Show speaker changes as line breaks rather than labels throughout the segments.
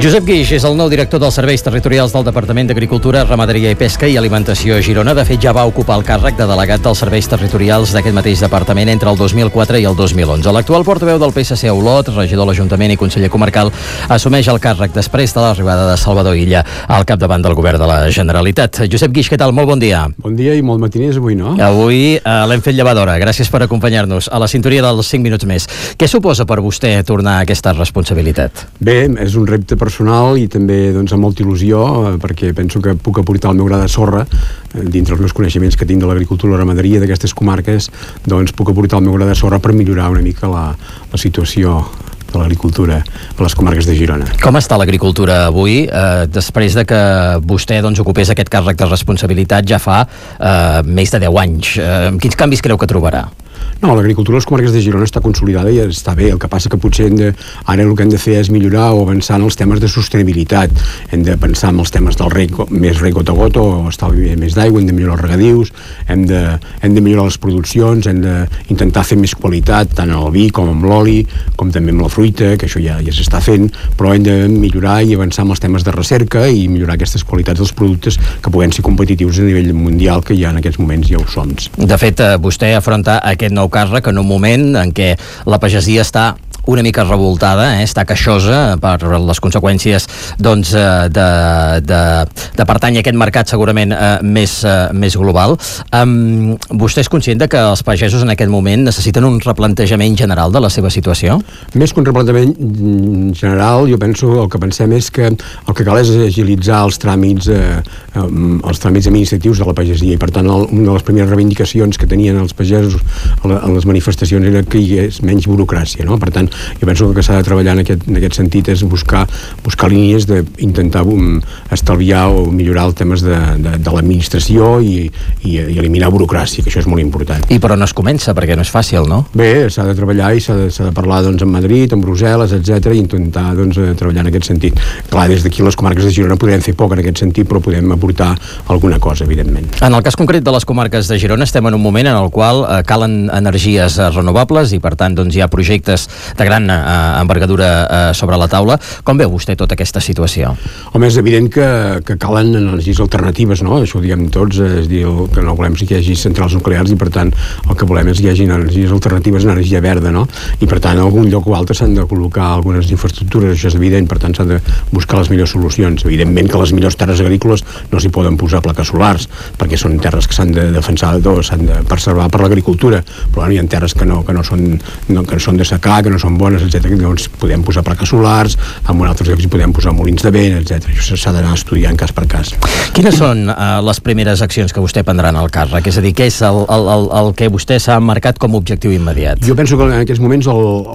Josep Guix és el nou director dels serveis territorials del Departament d'Agricultura, Ramaderia i Pesca i Alimentació a Girona. De fet, ja va ocupar el càrrec de delegat dels serveis territorials d'aquest mateix departament entre el 2004 i el 2011. L'actual portaveu del PSC a Olot, regidor de l'Ajuntament i conseller comarcal, assumeix el càrrec després de l'arribada de Salvador Illa al capdavant del govern de la Generalitat. Josep Guix, què tal? Molt bon dia.
Bon dia i molt matiners avui, no?
Avui l'hem fet llevar d'hora. Gràcies per acompanyar-nos a la sintonia dels 5 minuts més. Què suposa per vostè tornar a aquesta responsabilitat?
Bé, és un repte personal i també amb molta il·lusió, perquè penso que puc aportar el meu gra de sorra dintre els meus coneixements que tinc de l'agricultura i la ramaderia d'aquestes comarques, puc aportar el meu gra de sorra per millorar una mica la situació de l'agricultura a les comarques de Girona.
Com està l'agricultura avui, després de que vostè ocupés aquest càrrec de responsabilitat ja fa més de 10 anys? Quins canvis creu que trobarà?
No, l'agricultura a les comarques de Girona està consolidada i està bé. El que passa que potser ara el que hem de fer és millorar o avançar en els temes de sostenibilitat. Hem de pensar en els temes del més reg gota a gota o estalvi més d'aigua, hem de millorar els regadius, hem de millorar les produccions, hem d'intentar fer més qualitat tant en el vi com en l'oli, com també en la fruita, que això ja s'està fent, però hem de millorar i avançar en els temes de recerca i millorar aquestes qualitats dels productes que puguem ser competitius a nivell mundial, que ja en aquests moments ja ho som.
De fet, vostè afronta aquest nou càrrec en un moment en què la pagesia està una mica revoltada, està queixosa per les conseqüències de pertànyer a aquest mercat segurament més global. Vostè és conscient que els pagesos en aquest moment necessiten un replantejament general de la seva situació?
Més que un replantejament general, jo penso, el que pensem és que el que cal és agilitzar els tràmits administratius de la pagesia i per tant una de les primeres reivindicacions que tenien els pagesos a les manifestacions era que hi hagués menys burocràcia, no? Per tant, jo penso que el que s'ha de treballar en aquest sentit és buscar línies d'intentar estalviar o millorar els temes de l'administració i eliminar burocràcia, que això és molt important.
I però no es comença, perquè no és fàcil, no?
Bé, s'ha de treballar i s'ha de parlar amb Madrid, amb Brussel·les, etc i intentar treballar en aquest sentit. Clar, des d'aquí les comarques de Girona podem fer poc en aquest sentit, però podem aportar alguna cosa, evidentment.
En el cas concret de les comarques de Girona estem en un moment en el qual calen energies renovables i per tant hi ha projectes de gran envergadura sobre la taula. Com veu vostè tota aquesta situació?
Home, és evident que calen energies alternatives, no? Això ho diguem tots, és dir, que no volem que hi hagi centrals nuclears i per tant el que volem és que hi hagi energies alternatives, energia verda, no? I per tant en algun lloc o altre s'han de col·locar algunes infraestructures, això és evident, per tant s'han de buscar les millors solucions. Evidentment que les millors terres agrícoles no s'hi poden posar plaques solars, perquè són terres que s'han de defensar, s'han de preservar per l'agricultura, però hi ha terres que no són de secà, que no són bones, etc. Llavors podem posar plaques solars, en altres llocs hi podem posar molins de vent, etc. Això s'ha d'anar estudiant cas per cas.
Quines són les primeres accions que vostè prendrà en el càrrec? És a dir, què és el que vostè s'ha marcat com a objectiu immediat?
Jo penso que en aquests moments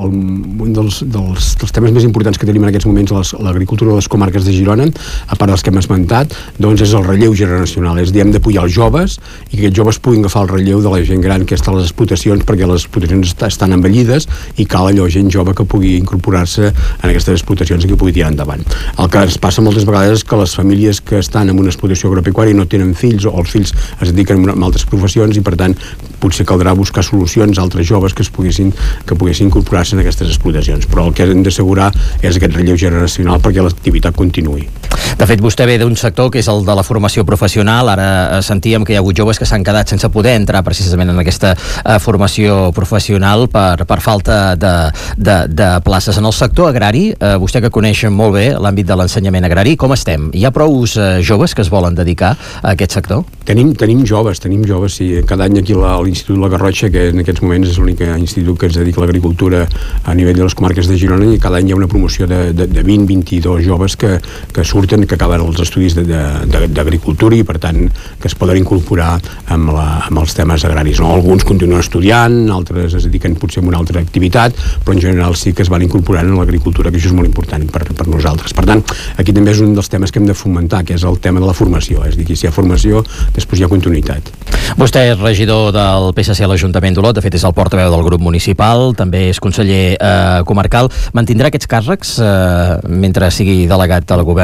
un dels temes més importants que tenim en aquests moments a l'agricultura de les comarques de Girona, a part dels que hem esmentat, doncs és el relleu generacional. És a dir, hem de pujar els joves i que aquests joves puguin agafar el relleu de la gent gran que està a les explotacions, perquè les explotacions estan envellides i cal allò gent jove que pugui incorporar-se en aquestes explotacions i que pugui tirar endavant. El que ens passa moltes vegades és que les famílies que estan en una explotació agropecuària no tenen fills o els fills es dediquen a altres professions i per tant potser caldrà buscar solucions a altres joves que poguessin incorporar-se en aquestes explotacions, però el que hem d'assegurar és aquest relleu generacional perquè l'activitat continuï.
De fet, vostè ve d'un sector que és el de la formació professional. Ara sentíem que hi ha hagut joves que s'han quedat sense poder entrar precisament en aquesta formació professional per falta de places. En el sector agrari, vostè que coneix molt bé l'àmbit de l'ensenyament agrari, com estem? Hi ha prous joves que es volen dedicar a aquest sector?
Tenim joves, sí. Cada any aquí a l'Institut La Garrotxa, que en aquests moments és l'únic institut que es dedica a l'agricultura a nivell de les comarques de Girona, i cada any hi ha una promoció de 20-22 joves que surten, que acaben els estudis d'agricultura i per tant que es poden incorporar amb els temes agraris. No? Alguns continuen estudiant, altres es dediquen potser a una altra activitat, però en general sí que es van incorporant en l'agricultura, que això és molt important per nosaltres. Per tant, aquí també és un dels temes que hem de fomentar, que és el tema de la formació. És a dir, que si hi ha formació, després hi ha continuïtat.
Vostè és regidor del PSC a l'Ajuntament d'Olot, de fet és el portaveu del grup municipal, també és conseller comarcal. Mantindrà aquests càrrecs mentre sigui delegat del govern agrícola?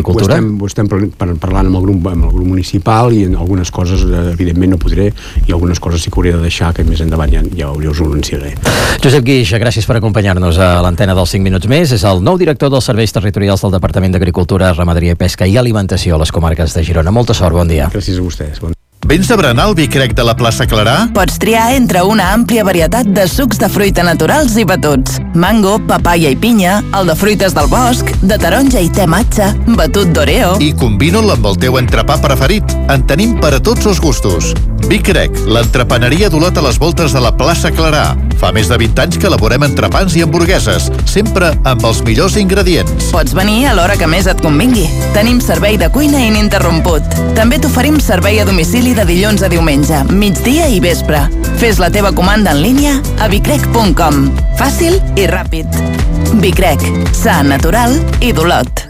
d'Agricultura?
Ho estem parlant amb el grup municipal, i en algunes coses evidentment no podré, i algunes coses sí que hauré de deixar, que més endavant ja us ho anunciaré.
Josep Guix, gràcies per acompanyar-nos a l'antena dels 5 minuts més. És el nou director dels serveis territorials del Departament d'Agricultura, Ramaderia i Pesca i Alimentació a les comarques de Girona. Molta sort, bon dia.
Gràcies a vostès.
Vens de berenar al vi crec de la plaça Clarà?
Pots triar entre una àmplia varietat de sucs de fruita naturals i batuts. Mango, papaya i pinya, el de fruites del bosc, de taronja i te matxa, batut d'oreo...
I combina'l amb el teu entrepà preferit. En tenim per a tots els gustos. Vi crec, l'entrepaneria d'Olot a les voltes de la plaça Clarà. Fa més de 20 anys que elaborem entrepans i hamburgueses, sempre amb els millors ingredients.
Pots venir a l'hora que més et convingui. Tenim servei de cuina ininterromput. També t'oferim servei a domicili de dilluns a diumenge, migdia i vespre. Fes la teva comanda en línia a vicrec.com. Fàcil i ràpid. Vicrec, sa, natural i d'Olot.